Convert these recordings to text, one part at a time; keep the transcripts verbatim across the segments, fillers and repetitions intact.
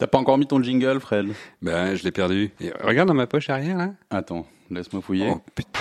T'as pas encore mis ton jingle, Fred? Ben, je l'ai perdu. Et regarde dans ma poche arrière, là. Attends, laisse-moi fouiller. Oh, putain.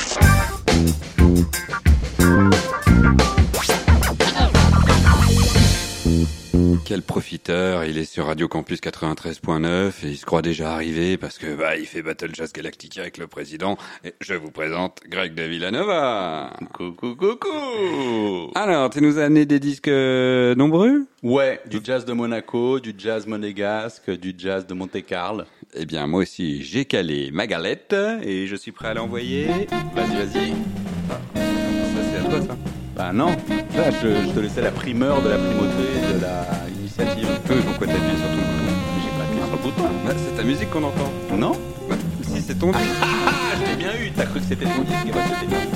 Quel profiteur, il est sur Radio Campus quatre-vingt-treize point neuf et il se croit déjà arrivé parce que bah il fait Battle Jazz Galactica avec le président et je vous présente Greg de Villanova. Coucou, coucou. Alors, tu nous as amené des disques euh, nombreux? Ouais, du jazz de Monaco, du jazz monégasque, du jazz de Monte-Carlo. Eh bien, moi aussi, j'ai calé ma galette et je suis prêt à l'envoyer. Vas-y, vas-y. Ça, c'est à toi, ça. Bah non, là, je, je te laissais la primeur de la primauté de la initiative. Oui, pourquoi t'as appuyé sur ton bouton? J'ai pas appuyé sur le bouton. Bah, c'est ta musique qu'on entend. Non? Bah, si, c'est ton disque. Ah, je t'ai bien eu. T'as cru que c'était ton disque, bah, c'était bien.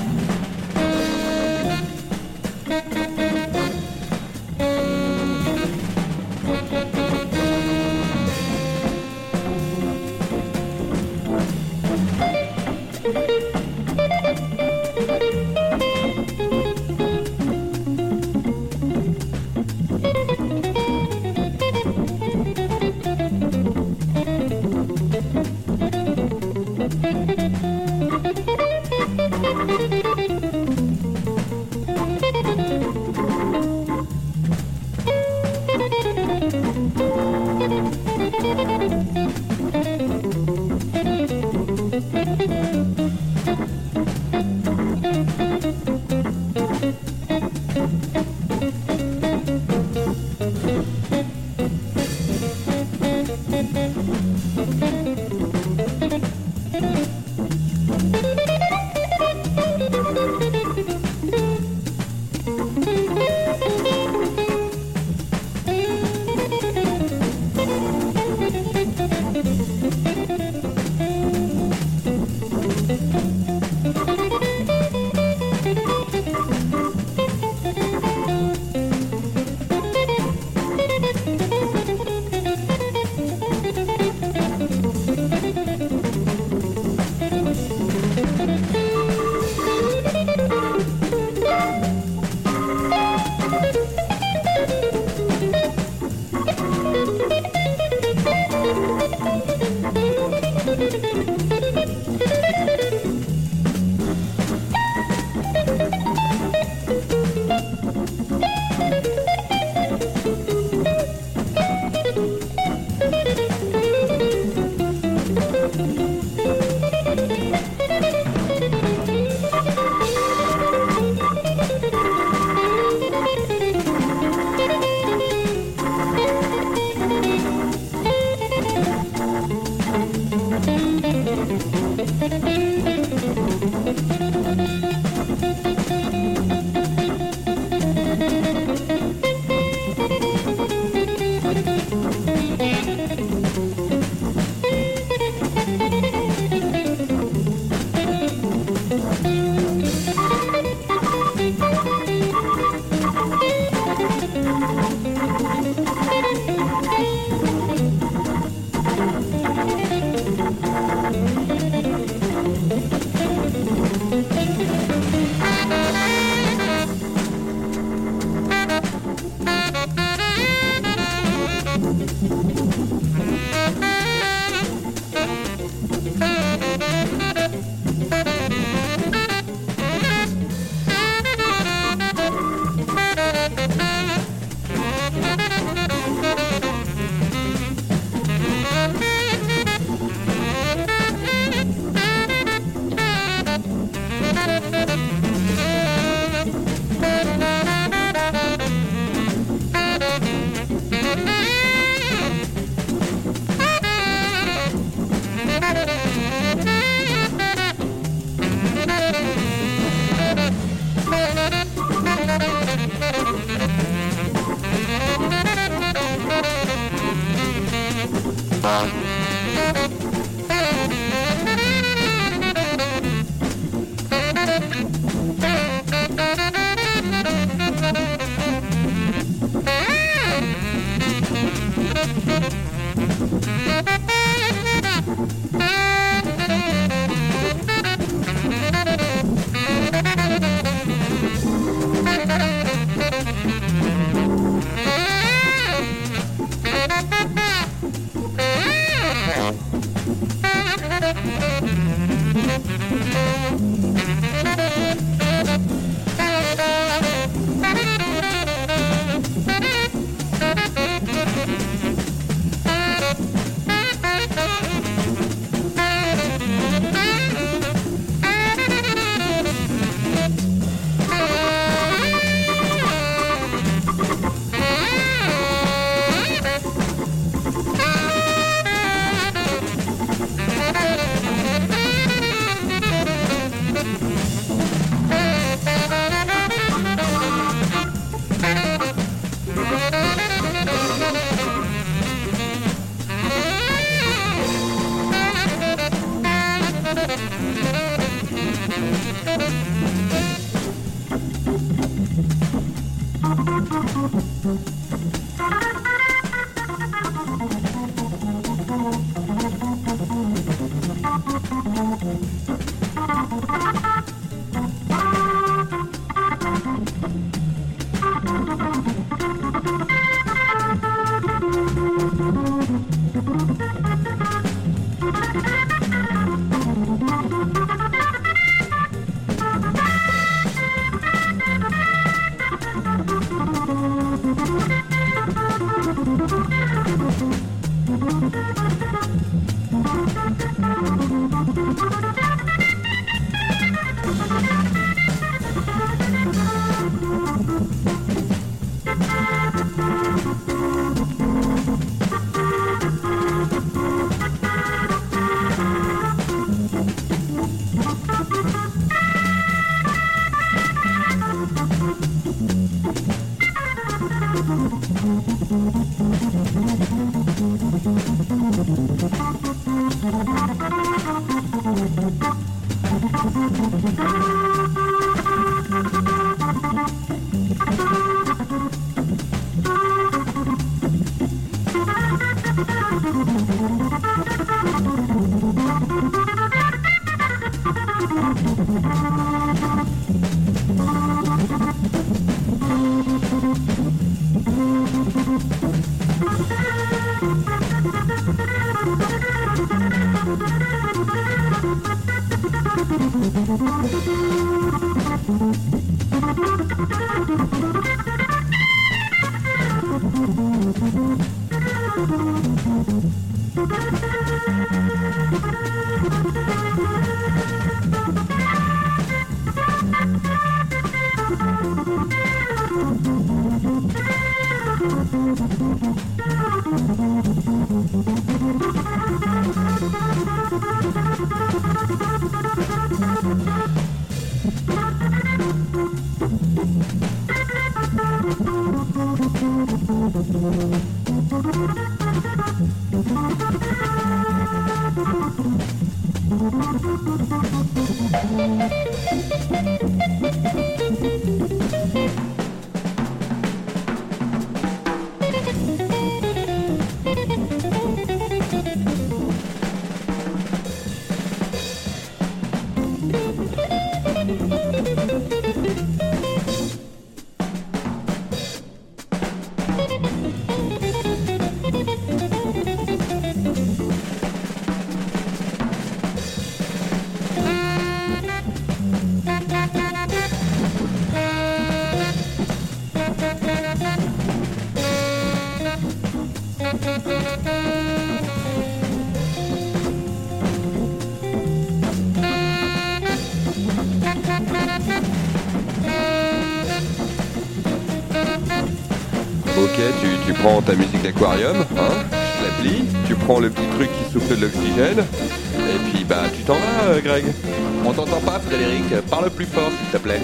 Ok, tu, tu prends ta musique d'aquarium, hein, tu la plies, tu prends le petit truc qui souffle de l'oxygène, et puis bah tu t'en vas, euh, Greg. On t'entend pas, Frédéric. Parle plus fort, s'il te plaît.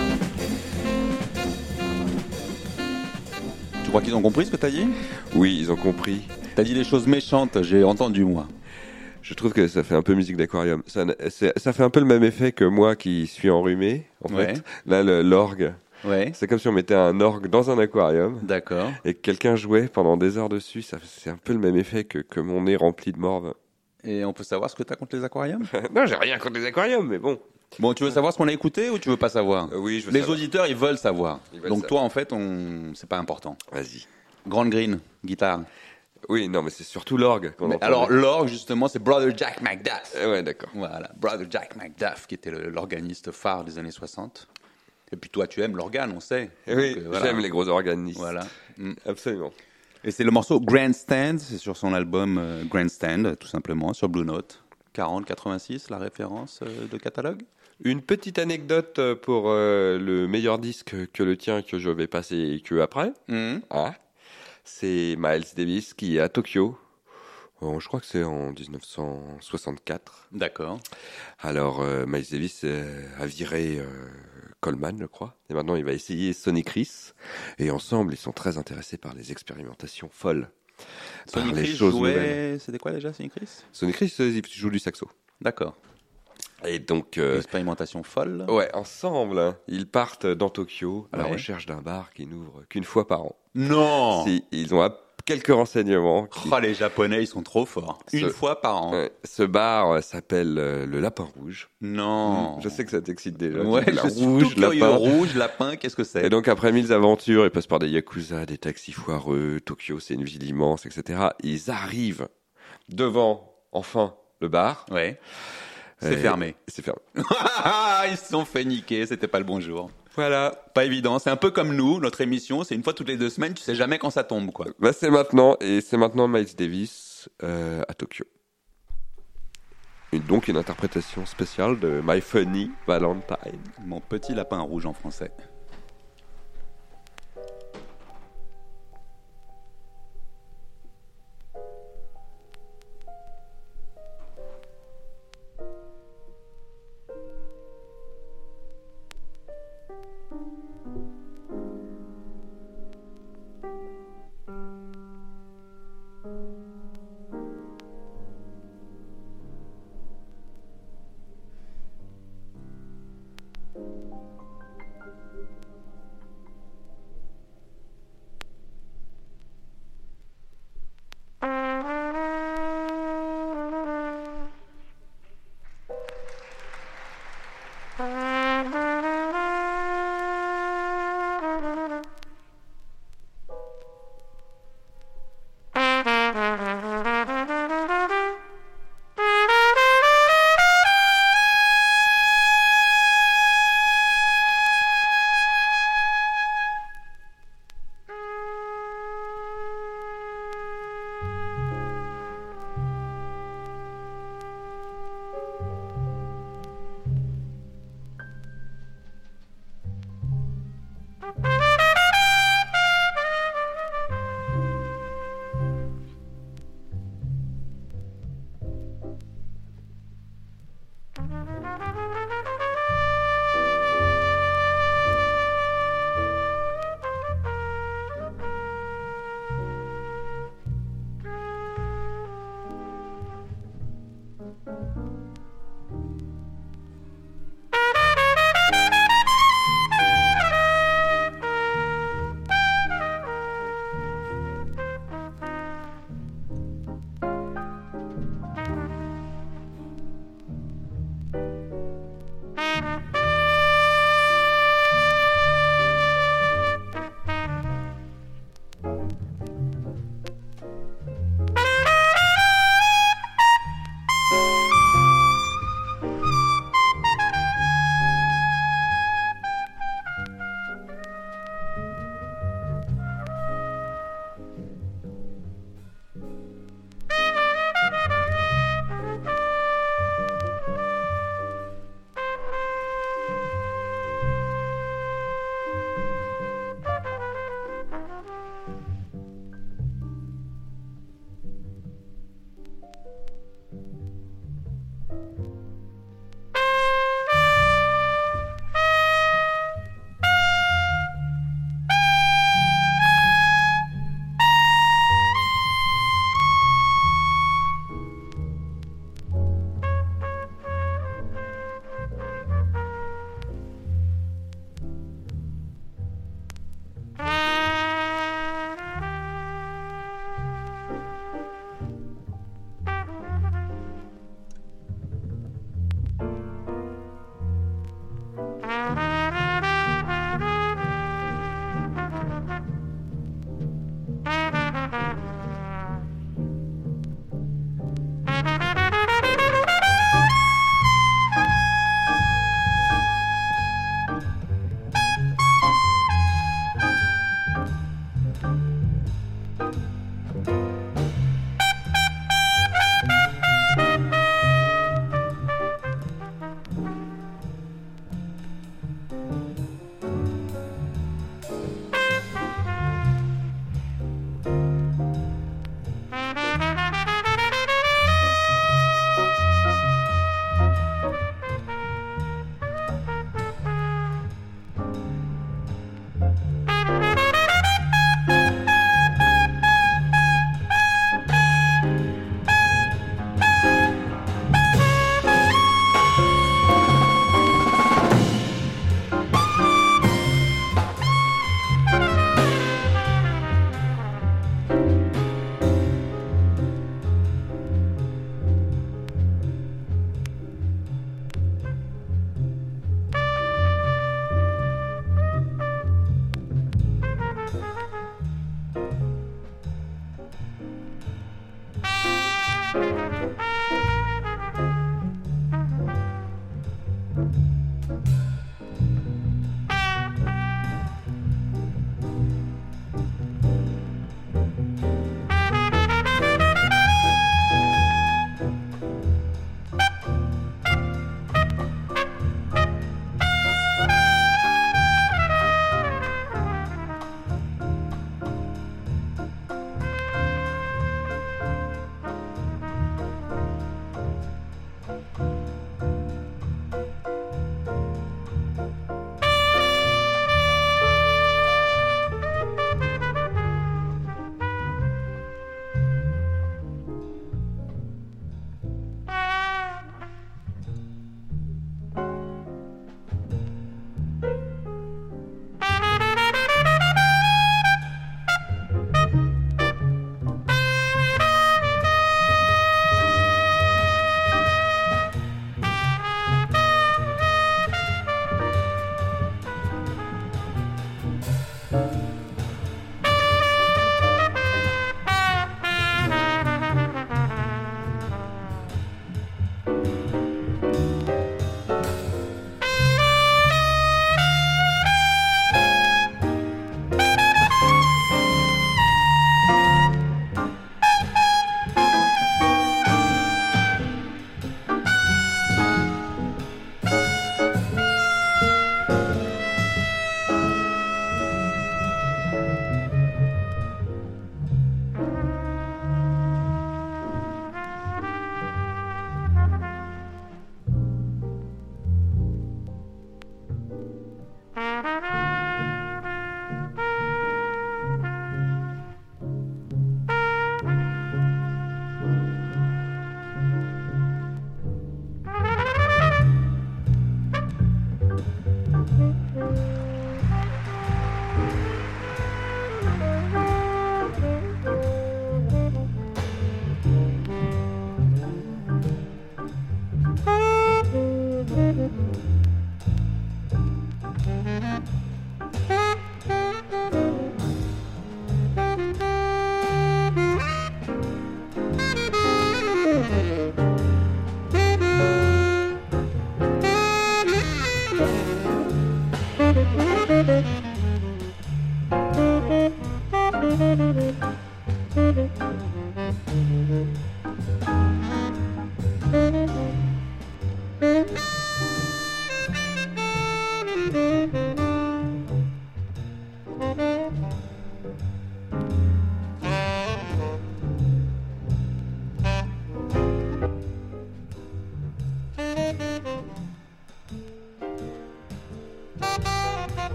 Tu crois qu'ils ont compris ce que t'as dit? Oui, ils ont compris. T'as dit des choses méchantes, j'ai entendu, moi. Je trouve que ça fait un peu musique d'aquarium. Ça, c'est- ça fait un peu le même effet que moi qui suis enrhumé, en Ouais. fait. Là, le- l'orgue, Ouais, c'est comme si on mettait un orgue dans un aquarium d'accord. et que quelqu'un jouait pendant des heures dessus. Ça, c'est un peu le même effet que, que mon nez rempli de morve. Et on peut savoir ce que t'as contre les aquariums? Non, j'ai rien contre les aquariums, mais bon. Bon, tu veux savoir ce qu'on a écouté ou tu veux pas savoir? Euh, oui, je veux Les savoir. auditeurs, ils veulent savoir. Ils veulent Donc savoir. toi, en fait, on... c'est pas important. Vas-y. Grande Green, guitare. Oui, non, mais c'est surtout l'orgue qu'on Mais entend. alors, l'orgue, justement, c'est Brother Jack McDuff. Eh ouais, d'accord. Voilà, Brother Jack McDuff, qui était le- l'organiste phare des années soixante. Et puis toi, tu aimes l'organe, on sait. Eh oui, Donc, euh, voilà. j'aime les gros organistes. Voilà. Mm. Absolument. Et c'est le morceau Grandstand, c'est sur son album euh, Grandstand, tout simplement, sur Blue Note. quarante quatre-vingt-six, la référence euh, de catalogue. Une petite anecdote euh, pour euh, le meilleur disque que le tien que je vais passer que après. Mhm. Ah, c'est Miles Davis qui est à Tokyo. Oh, je crois que c'est en dix-neuf cent soixante-quatre. D'accord. Alors euh, Miles Davis euh, a viré euh, Coleman, je crois. Et maintenant il va essayer Sonny Chris. Et ensemble ils sont très intéressés par les expérimentations folles. Par Sonny les Chris choses jouait... nouvelles. C'était quoi déjà, Sonny Chris? Sonny Chris euh, il joue du saxo. D'accord. Et donc... euh, Expérimentation folle. Ouais, ensemble, hein, ils partent dans Tokyo à la Ouais. recherche d'un bar qui n'ouvre qu'une fois par an. Non. Si, ils ont app- quelques renseignements. qui- Oh, les Japonais, ils sont trop forts. Ce- Une fois par an. Ouais, ce bar euh, s'appelle euh, le Lapin Rouge. Non. Je sais que ça t'excite déjà. Ouais, Tu dis, la je suis rouge, tout curieux. lapin. Rouge, lapin, qu'est-ce que c'est? Et donc après mille aventures, ils passent par des yakuza, des taxis foireux. Tokyo, c'est une ville immense, et cetera. Ils arrivent devant, enfin, le bar. Ouais. C'est Et fermé. C'est fermé. Ils se sont fait niquer, c'était pas le bon jour. Voilà. Pas évident, c'est un peu comme nous, notre émission, c'est une fois toutes les deux semaines, tu sais jamais quand ça tombe, quoi. Bah, c'est maintenant, et c'est maintenant Miles Davis euh, à Tokyo. Et donc une interprétation spéciale de My Funny Valentine. Mon petit lapin rouge en français.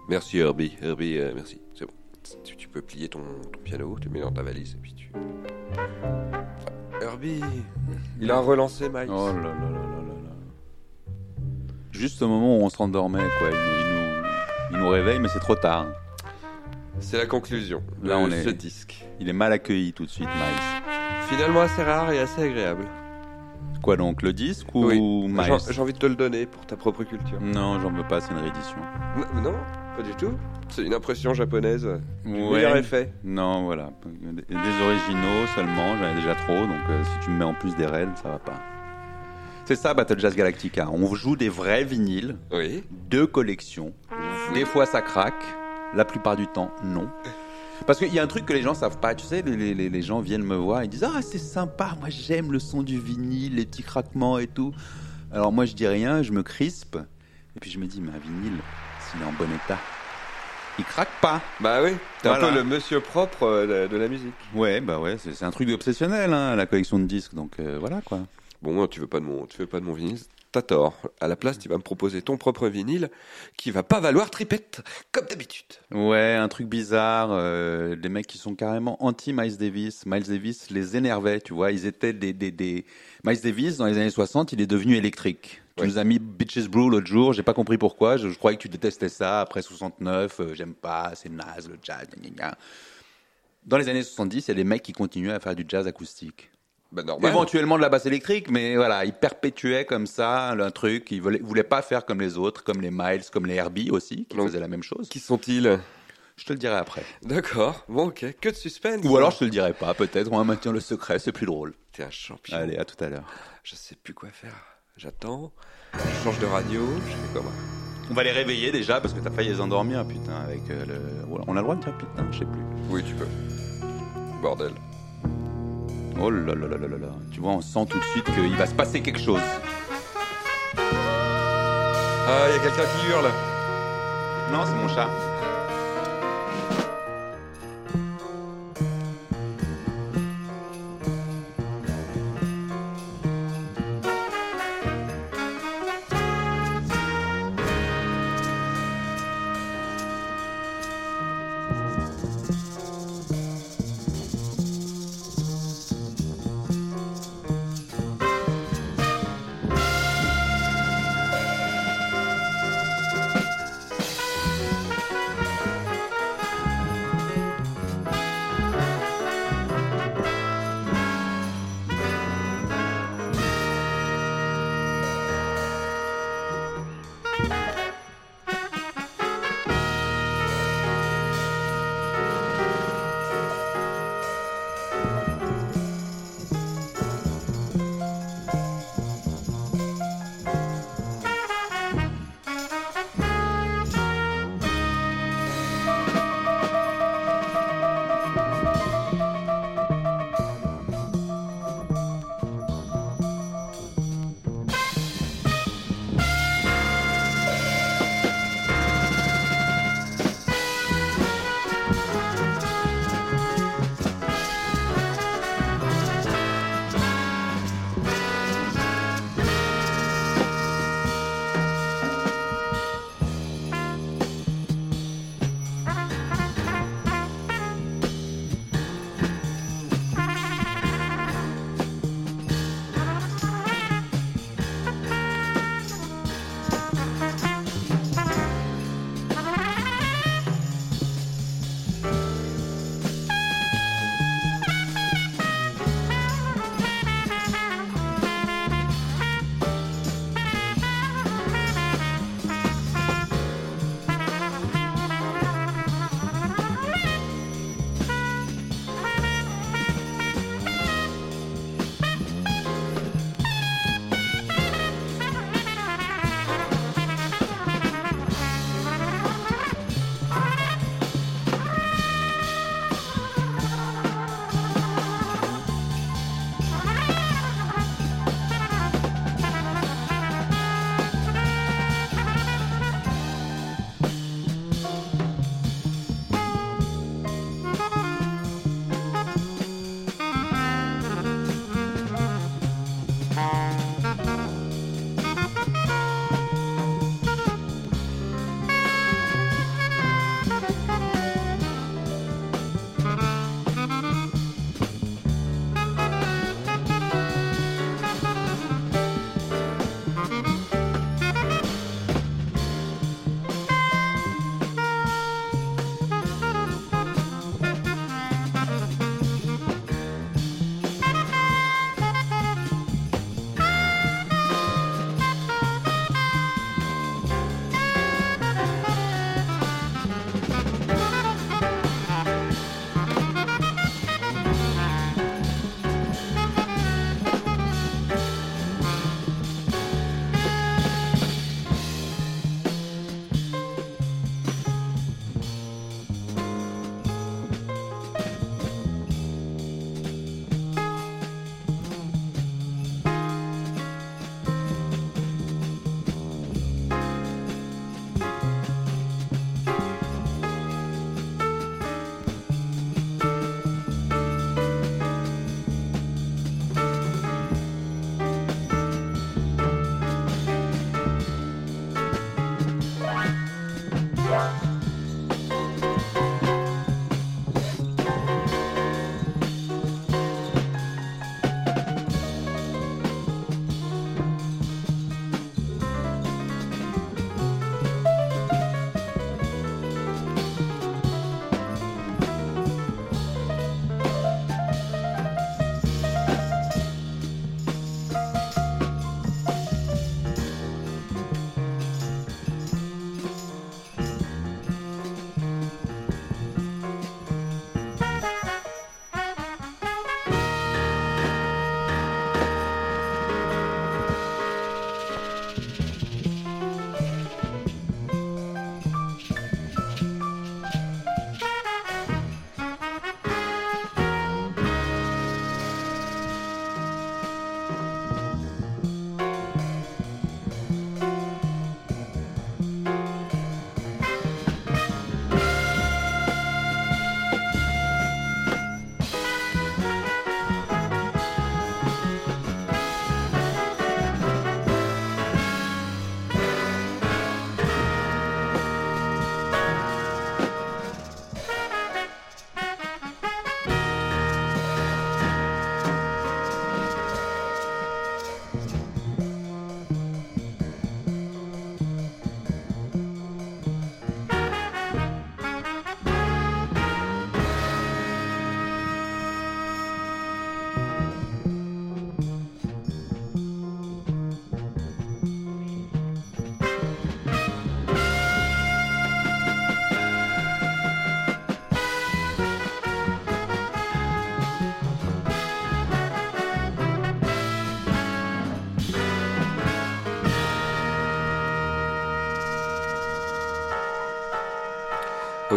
Merci Herbie. Herbie, euh, merci. C'est bon. Tu, tu peux plier ton, ton piano, tu le mets dans ta valise et puis tu... Herbie, il a relancé Miles. Oh là là là là là là. Juste au moment où on se rendormait, quoi. Il nous, il nous, il nous réveille, mais c'est trop tard. C'est la conclusion. Là, de on est- ce disque. Il est mal accueilli tout de suite, Miles. Finalement assez rare et assez agréable. Quoi donc, le disque ou Oui. Miles? J'ai j'ai envie de te le donner pour ta propre culture. Non, j'en veux pas, c'est une réédition. Non, non, pas du tout. C'est une impression japonaise. Du Ouais. meilleur effet. Non, voilà. Des des originaux seulement, j'en ai déjà trop, donc euh, si tu me mets en plus des raids, ça va pas. C'est ça, Battle Jazz Galactica. On joue des vrais vinyles, Oui. de collection. Des fois ça craque, la plupart du temps non. Parce qu'il y a un truc que les gens savent pas, tu sais, les, les, les gens viennent me voir, ils disent « Ah, c'est sympa, moi j'aime le son du vinyle, les petits craquements et tout. » Alors moi je dis rien, je me crispe, et puis je me dis « Mais un vinyle, s'il est en bon état, il craque pas. » Bah oui, t'es Voilà. un peu le monsieur propre euh, de, de la musique. Ouais, bah ouais, c'est c'est un truc obsessionnel, hein, la collection de disques, donc euh, voilà quoi. Bon, tu veux pas de mon, tu veux pas de mon vinyle, t'as tort. À la place, tu vas me proposer ton propre vinyle qui va pas valoir tripette, comme d'habitude. Ouais, un truc bizarre, euh, des mecs qui sont carrément anti-Miles Davis. Miles Davis les énervait, tu vois, ils étaient des, des, des... Miles Davis, dans les années soixante, il est devenu électrique. Tu Ouais. nous as mis Bitches Brew l'autre jour, j'ai pas compris pourquoi, je, je croyais que tu détestais ça, après soixante-neuf, euh, j'aime pas, c'est naze, le jazz, gna gna gna. Dans les années soixante-dix, il y a des mecs qui continuaient à faire du jazz acoustique. Bah normal. Éventuellement de la basse électrique, mais voilà, ils perpétuaient comme ça un truc, ils voulaient, voulaient pas faire comme les autres, comme les Miles, comme les Herbie aussi, qui Donc, faisaient la même chose. Qui sont-ils? Je te le dirai après. D'accord. Bon, ok. Que de suspense. Ou alors je te le dirai pas, peut-être, on va maintenir le secret, c'est plus drôle. T'es un champion. Allez, à tout à l'heure. Je sais plus quoi faire. J'attends. Je change de radio. Je fais comment? On va les réveiller déjà, parce que t'as failli les endormir, putain, avec euh, le... On a le droit de dire putain, je sais plus. Oui, tu peux. Bordel. Oh là là là là là là. Tu vois, on sent tout de suite qu'il va se passer quelque chose. Ah, il y a quelqu'un qui hurle. Non, c'est mon chat.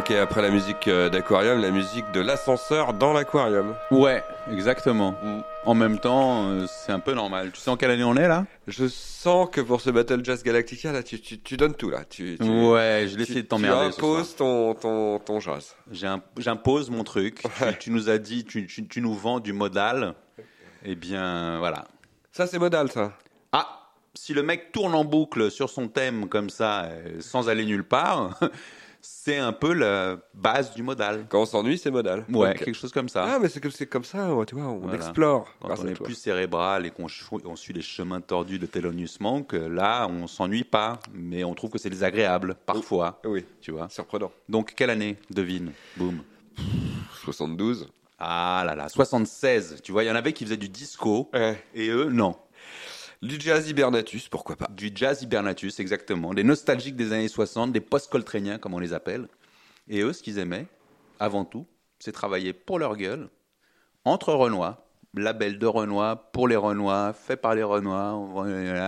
évoquer après la musique euh, d'aquarium, la musique de l'ascenseur dans l'aquarium. Ouais, exactement. Mm. En même temps, euh, c'est un peu normal. Tu sais en quelle année on est là? Je sens que pour ce Battle Jazz Galactica, là, tu, tu, tu donnes tout, là. Tu, tu, Ouais, je vais tu, essayer de t'emmerder Tu ce soir. imposes ton, ton, ton jazz. J'ai un- J'impose mon truc. Ouais. Tu, tu nous as dit, tu, tu, tu nous vends du modal. Eh bien, voilà. Ça, c'est modal, ça. Ah, si le mec tourne en boucle sur son thème comme ça, euh, sans aller nulle part, c'est un peu la base du modal. Quand on s'ennuie, c'est modal. Ouais, Ok. quelque chose comme ça. Ah, mais c'est comme, c'est comme ça, ouais, tu vois, on Voilà. explore. Quand grâce on à est toi. plus cérébral et qu'on chou- on suit les chemins tordus de Thelonious Monk, euh, là, on s'ennuie pas, mais on trouve que c'est désagréable, parfois, Oui, tu vois. surprenant. Donc, quelle année? Devine. Boum. soixante-douze. Ah là là, soixante-seize. Tu vois, il y en avait qui faisaient du disco, Ouais. et eux, non. Du jazz hibernatus, pourquoi pas. Du jazz hibernatus, exactement. Des nostalgiques des années soixante, des post-coltréniens, comme on les appelle. Et eux, ce qu'ils aimaient, avant tout, c'est travailler pour leur gueule, entre Renois, label de Renois, pour les Renois, fait par les Renois. On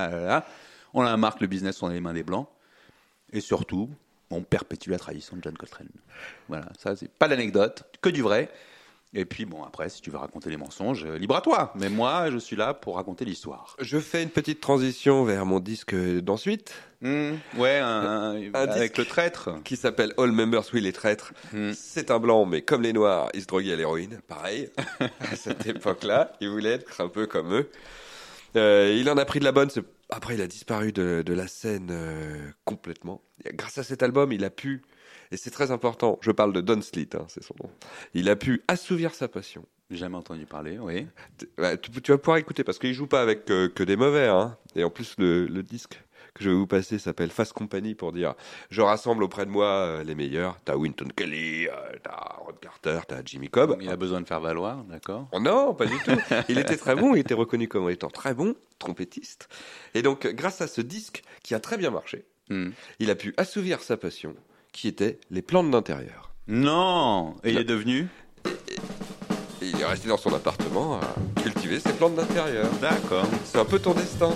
on a marque le business sur les mains des Blancs. Et surtout, on perpétue la tradition de John Coltrane. Voilà, ça, c'est pas d'anecdote, que du vrai. Et puis, bon, après, si tu veux raconter les mensonges, euh, libre à toi. Mais moi, je suis là pour raconter l'histoire. Je fais une petite transition vers mon disque d'ensuite, Mmh, ouais, un- un- avec disque. le traître. qui s'appelle All Members Will les traîtres. Mmh. C'est un blanc, mais comme les noirs, il se droguait à l'héroïne, pareil. À cette époque-là, il voulait être un peu comme eux. Euh, il en a pris de la bonne. c'est- Après, il a disparu de, de la scène euh, complètement. Grâce à cet album, il a pu, et c'est très important, je parle de Don Slit, hein, c'est son nom, il a pu assouvir sa passion. Jamais entendu parler, oui. T- ouais, tu, tu vas pouvoir écouter, parce qu'il joue pas avec euh, que des mauvais. Hein. Et en plus, le, le disque que je vais vous passer s'appelle Fast Company, pour dire je rassemble auprès de moi euh, les meilleurs. T'as Wynton Kelly, euh, t'as Rod Carter, t'as Jimmy Cobb. Il a besoin de faire valoir, d'accord. Oh non, pas du tout. Il était très bon, il était reconnu comme étant très bon trompettiste. Et donc, grâce à ce disque qui a très bien marché, Hmm. il a pu assouvir sa passion, qui était les plantes d'intérieur. Non. Et il Non. est devenu. Et il est resté dans son appartement à cultiver ses plantes d'intérieur. D'accord. C'est un peu ton destin.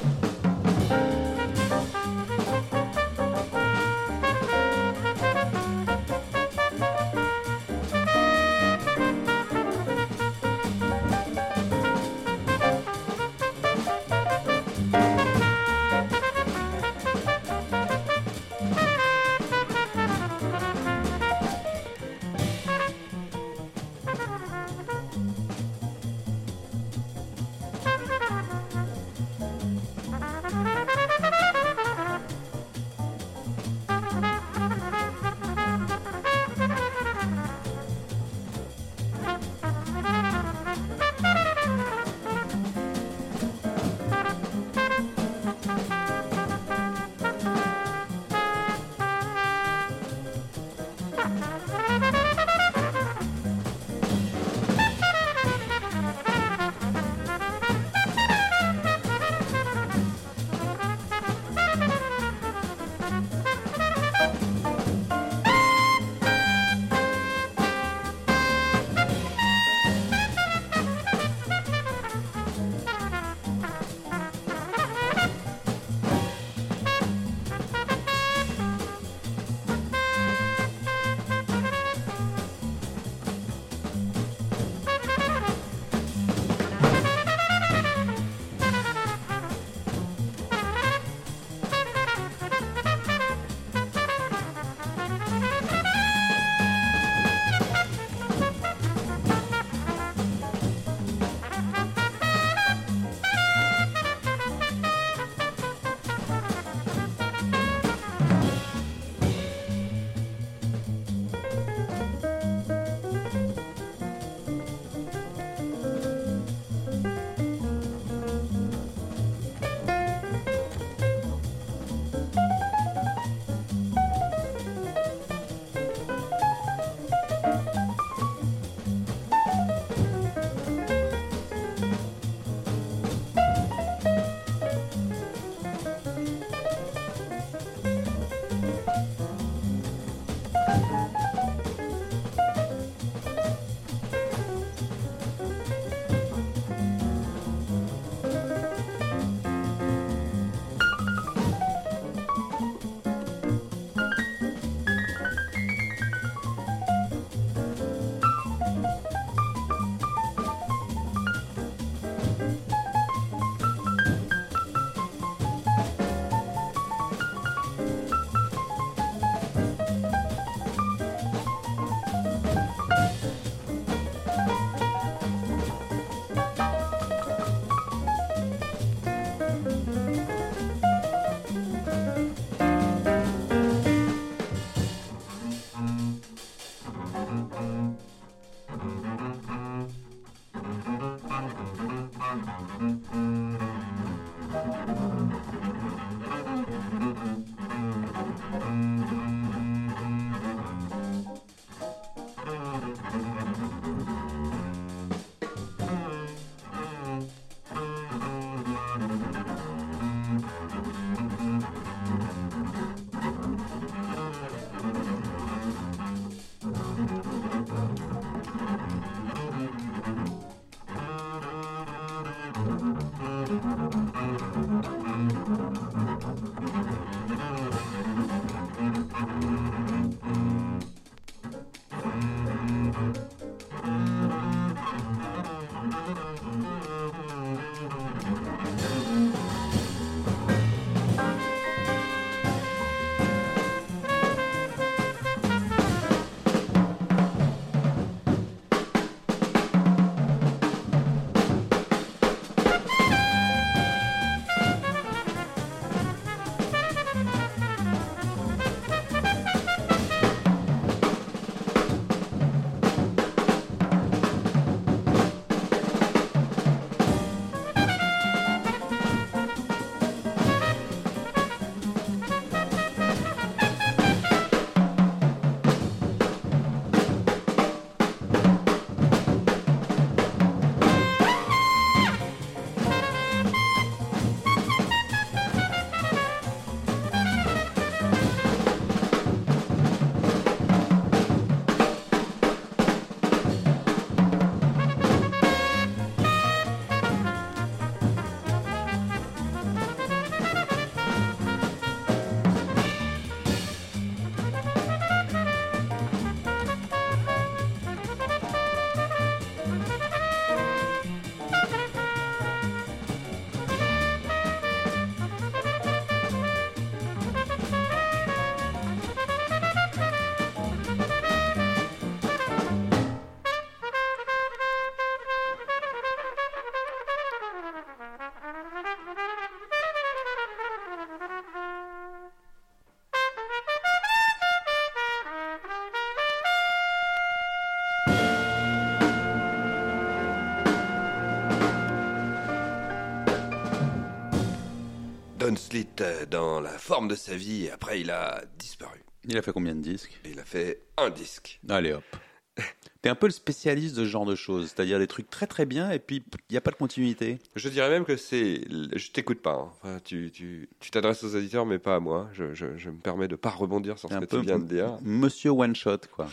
Don Slit dans la forme de sa vie et après il a disparu. Il a fait combien de disques? Et il a fait un disque. Allez hop. T'es un peu le spécialiste de ce genre de choses, c'est-à-dire des trucs très très bien et puis il n'y a pas de continuité. Je dirais même que c'est... Je t'écoute pas. Hein. Enfin, tu, tu, tu t'adresses aux auditeurs mais pas à moi. Je, je, je me permets de pas rebondir sur ce que tu viens de dire. Monsieur One Shot, quoi.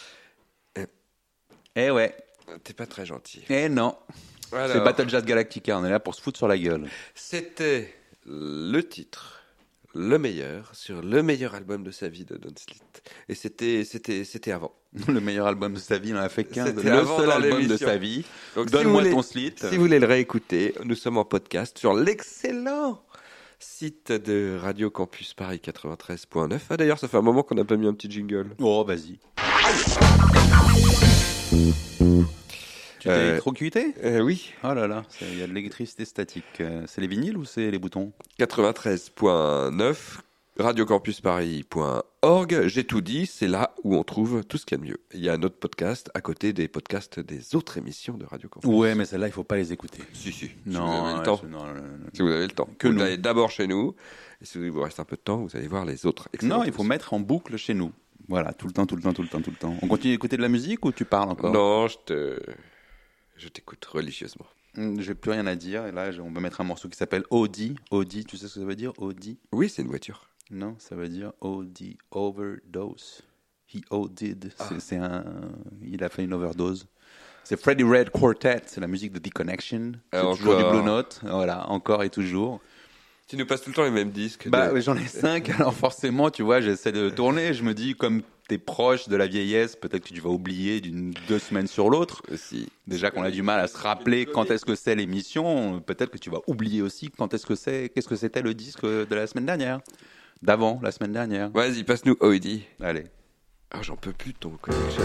Eh, eh ouais. T'es pas très gentil. Eh non. Alors, c'est Battle Jazz Galactica, on est là pour se foutre sur la gueule. C'était le titre, le meilleur, sur le meilleur album de sa vie de Don Slit. Et c'était, c'était, c'était avant. Le meilleur album de sa vie, il n'en a fait qu'un. C'était le seul album de sa vie. Donc, donne-moi si ton Slit. Si vous voulez le réécouter, nous sommes en podcast sur l'excellent site de Radio Campus Paris quatre-vingt-treize point neuf. Ah, d'ailleurs, ça fait un moment qu'on n'a pas mis un petit jingle. Oh, vas-y. Tu t'es Euh, électrocuté ? euh, Oui. Oh là là, il y a de l'électricité statique. Euh, C'est les vinyles ou c'est les boutons ? quatre-vingt-treize point neuf, radiocampusparis point org. J'ai tout dit, c'est là où on trouve tout ce qu'il y a de mieux. Il y a un autre podcast à côté des podcasts des autres émissions de Radio Campus. Ouais, mais celle-là, il ne faut pas les écouter. Si, si. Non, si vous avez le ouais, temps. c'est- non, non, non, non. Si vous avez le temps. Que vous nous. allez d'abord chez nous. Et si vous reste un peu de temps, vous allez voir les autres. excellentes Non, il faut émissions. mettre en boucle chez nous. Voilà, tout le temps, tout le temps, tout le temps, tout le temps. On continue d'écouter de la musique ou tu parles encore ? Non, je te... Je t'écoute religieusement. Hum, J'ai plus rien à dire. Et là, je- on va mettre un morceau qui s'appelle Audi. Audi, tu sais ce que ça veut dire, Audi ? Oui, c'est une voiture. Non, ça veut dire O D, overdose. He OD'd. Ah. C'est- C'est un... Il a fait une overdose. C'est Freddie Red Quartet, c'est la musique de The Connection. C'est Ah, toujours des encore. Blue Notes. Voilà, encore et toujours. Tu nous passes tout le temps les mêmes disques. Bah, de- j'en ai cinq, alors forcément, tu vois, j'essaie de tourner. Je me dis, comme t'es proche de la vieillesse, peut-être que tu vas oublier d'une deux semaines sur l'autre. Aussi. Déjà qu'on a du mal à se rappeler quand est-ce que c'est l'émission, peut-être que tu vas oublier aussi quand est-ce que c'est, qu'est-ce que c'était le disque de la semaine dernière, d'avant la semaine dernière. Vas-y, passe-nous Audi. Allez. Ah, j'en peux plus de ton connection.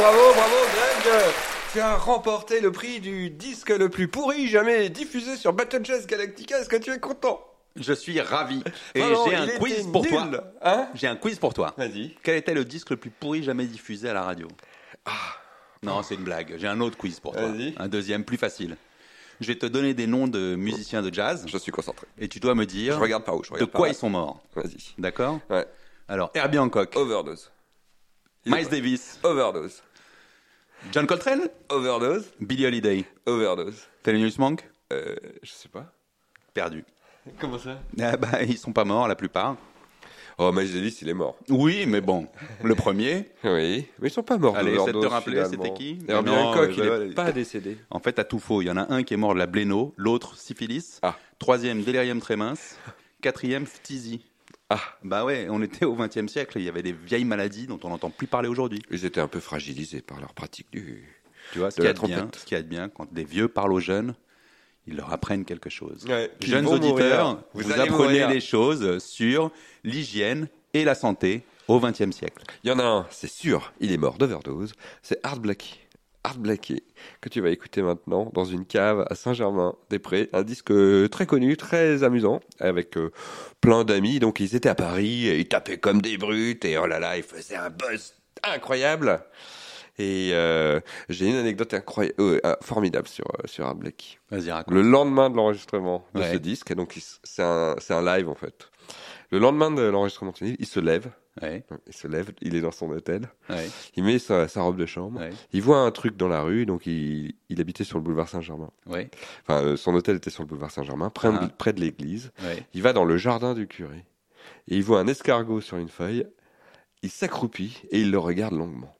bravo, bravo, Greg. Tu as remporté le prix du disque le plus pourri jamais diffusé sur Battle Jazz Galactica. Est-ce que tu es content? Je suis ravi. Et Vraiment, j'ai un il quiz était pour nul. toi. Hein? J'ai un quiz pour toi. Vas-y. Quel était le disque le plus pourri jamais diffusé à la radio? Non, c'est une blague. J'ai un autre quiz pour toi. Vas-y. Un deuxième, plus facile. Je vais te donner des noms de musiciens de jazz Je suis concentré. et tu dois me dire Je regarde par où je de regarde quoi par ils sont morts. là. Vas-y. D'accord? Ouais. Alors, Herbie Hancock, Overdose. Il est Miles pas- Davis, Overdose. John Coltrane, Overdose. Billie Holiday, Overdose. Thelonious Monk, Euh, je sais pas. perdu. Comment ça? Ah bah, ils sont pas morts la plupart. Oh, Miles Davis, il est mort. Oui, mais bon, le premier. Oui, mais ils sont pas morts. Allez, essaie de te d'overdose, rappeler, finalement. c'était qui? Herbie Non, Hancock, euh, il voilà, est pas décédé. En fait, t'as tout faux. Il y en a un qui est mort de la bléno, l'autre syphilis, Ah. troisième délirium tremens, quatrième phtisie. Ah. Bah ouais, on était au vingtième siècle, il y avait des vieilles maladies dont on n'entend plus parler aujourd'hui. Ils étaient un peu fragilisés par leur pratique du. Tu vois, ce De qui la est bien, trompette. ce qui est bien, quand des vieux parlent aux jeunes, ils leur apprennent quelque chose. Ouais, qu'ils Jeunes vont auditeurs, mourir. vous, Vous allez apprenez mourir. les choses sur l'hygiène et la santé au vingtième siècle. Il y en a un, c'est sûr, il est mort d'overdose. C'est Art Blakey. Art Blakey, que tu vas écouter maintenant dans une cave à Saint-Germain-des-Prés. Un disque euh, très connu, très amusant, avec euh, plein d'amis. Donc ils étaient à Paris, et ils tapaient comme des brutes, et oh là là, ils faisaient un buzz incroyable. Et euh, j'ai une anecdote incroyable, euh, euh, formidable sur, euh, sur Art Blakey. Vas-y, raconte. Le lendemain de l'enregistrement de Ouais. ce disque, et donc il s- c'est un, c'est un live en fait. Le lendemain de l'enregistrement de ce disque, il se lève, Ouais, il se lève, il est dans son hôtel, ouais, il met sa, sa robe de chambre, ouais, il voit un truc dans la rue, donc il, il habitait sur le boulevard Saint-Germain. ouais, Enfin, euh, son hôtel était sur le boulevard Saint-Germain, près, de- Ah. près de l'église. ouais. Il va dans le jardin du curé, et il voit un escargot sur une feuille, il s'accroupit et il le regarde longuement.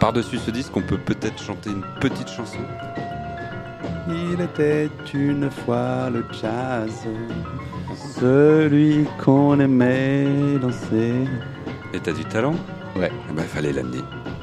par-dessus ce disque, on peut peut-être chanter une petite chanson. Il était une fois le jazz, celui qu'on aimait danser. Et t'as du talent? Ouais. Eh ben, fallait l'amener.